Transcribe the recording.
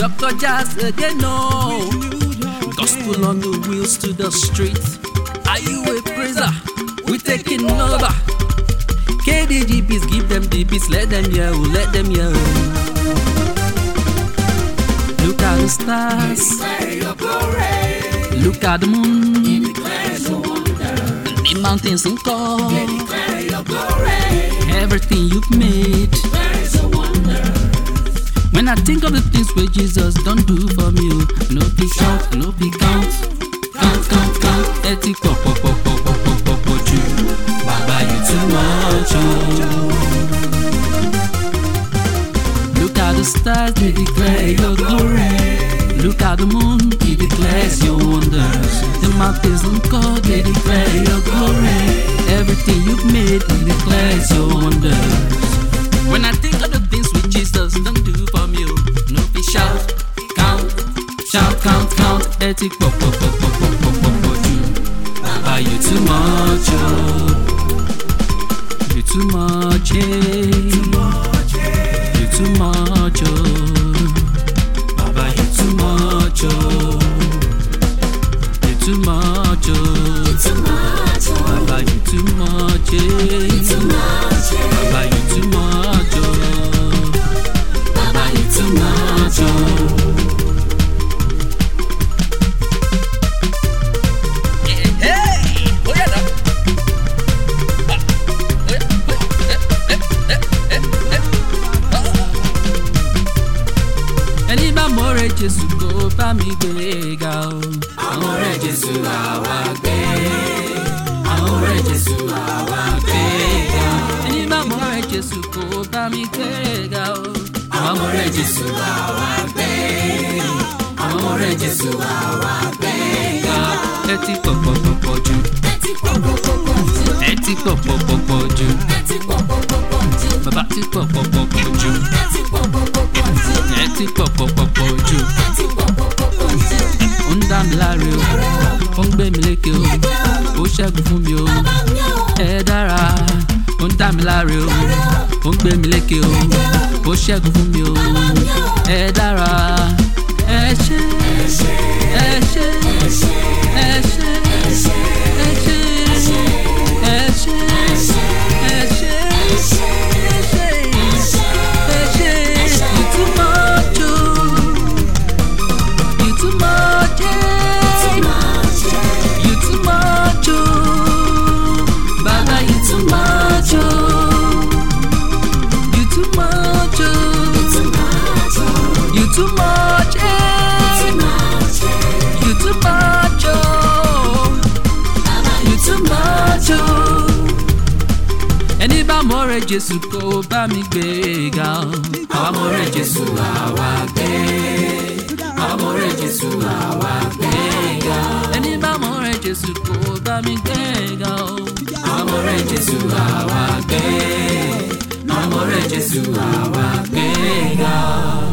Dr. Jazz again, no. Gospel on the wheels to the street. Are you a praiser? We taking over. KDGPs, give them the beats, let them hear, let them hear. Look at the stars, look at the moon, the mountains and call. Everything you've made. When I think of the things where Jesus don't do for me, no be count, no be count, count. Eti pop, you, Baba, you too much. Look at the stars, they declare your glory. Look at the moon, he declares your wonders. The mountains and God, they declare your glory. Everything you've made, he declares your wonders. When I think of the things which Jesus don't do for me, no be shout, count. Eti pop, you, Baba, you too much, you too much, you too much, Baba, you too much, you too much, Baba, you too much, Baba, you too much, Baba, you too much. Ẹni bá mọ̀rẹ́ Jésù kó bá mi gbé ga o. Àwọn ọ̀rẹ́ Jésù àwa gbé. Àwọn ọ̀rẹ́ Jésù àwa gbé ga. Ẹni bá mọ̀rẹ́ Jésù kó bá mi gbé ga o. Àwọn ọ̀rẹ́ Jésù àwa gbé. Àwọn ọ̀rẹ́ Jésù àwa gbé ga. Ẹtí pọ̀pọ̀pọ̀pọ̀ jù. Ẹtí pọ̀pọ̀pọ̀pọ̀ jù. Ẹtí pọ̀pọ̀pọ̀pọ̀ jù. Ẹtí pọ̀pọ̀pọ̀pọ̀ jù. Bàbá ti pọ̀pọ̀pọ̀pọ̀ jù. Ẹtí pọ̀pọ̀pọ̀pọ̀ jù. Ẹtí pọ̀pọ̀pọ̀pọ̀ jù. Ẹtí pọ̀pọ̀pọ̀pọ̀ jù. Ó ń dá mi láre o, ó ń gbé mi lékè o, ó ṣẹ́gun fún mi o. Ẹ dára, ó ń dá mi láre o, ó ń gbé mi lékè o, ó ṣẹ́gun fún mi o. Ẹ dára, ẹ ṣé, ẹ ṣé, ẹ ṣé, ẹ ṣé, ẹ ṣé, ẹ ṣé, ẹ ṣé. Ẹni bá mọ̀rẹ́ Jésù kó bá mi gbé ga o. Àwa mọ̀rẹ́ Jésù àwa gbé. Àwa mọ̀rẹ́ Jésù àwa gbé ga. Ẹni bá mọ̀rẹ́ Jésù kó bá mi gbé ga o. Àwa mọ̀rẹ́ Jésù àwa gbé. Àwa mọ̀rẹ́ Jésù àwa gbé ga.